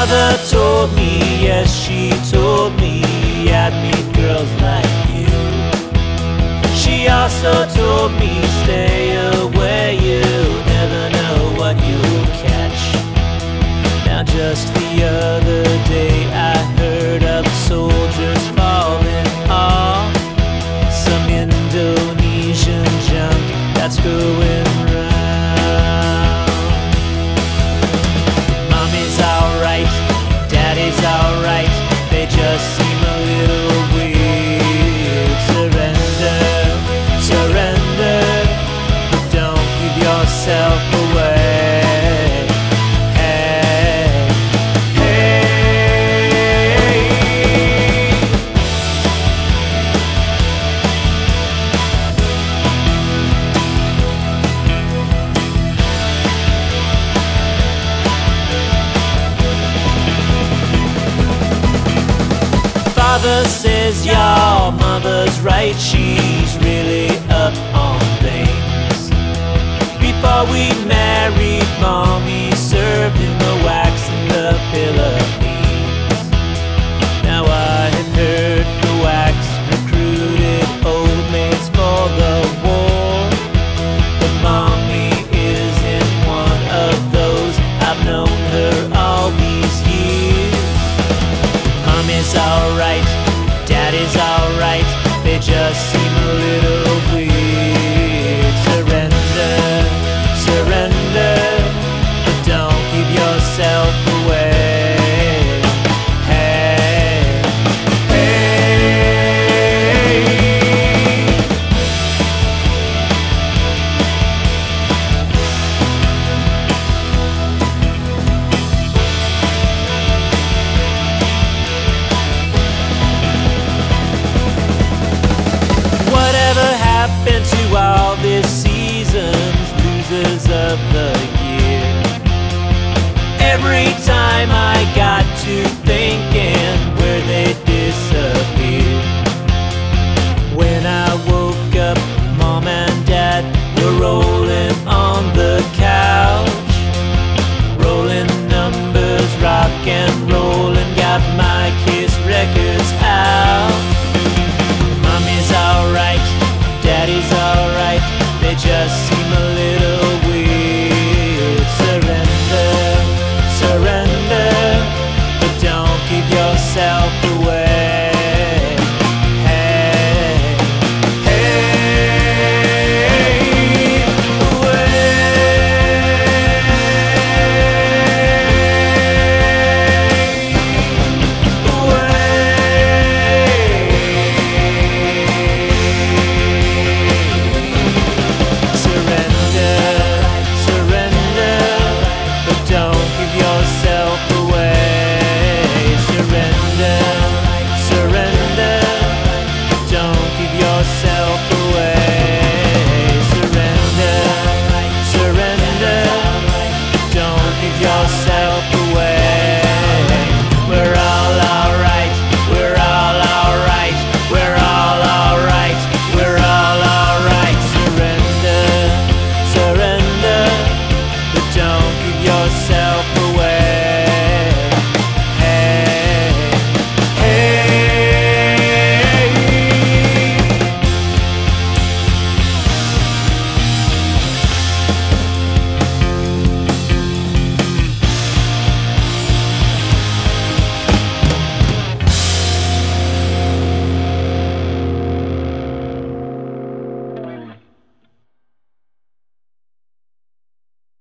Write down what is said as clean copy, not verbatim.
Mother told me, yes, she told me, I'd meet girls like you. She also told me, stay away, you'll never know what you'll catch. Now just the other day I heard of soldiers falling off some Indonesian junk that's going round. Mommy's alright, daddy's alright, they just seem a little weird. Surrender, surrender, but don't give yourself away. Father says your mother's right, she's really up on things. Before we married, Mommy served in the wax in the Philippines. Now I had heard the wax recruited old maids for the war, but Mommy isn't one of those. I've known her all these years. Mommy's alright, daddy's alright, they just seem a little weird. Surrender, surrender, but don't give yourself away. Hey, hey. Whatever happened to all this season's losers of the year? Every time I got to thinking where they disappeared. When I woke up, Mom and Dad were rolling on the couch, rolling numbers, rock and roll.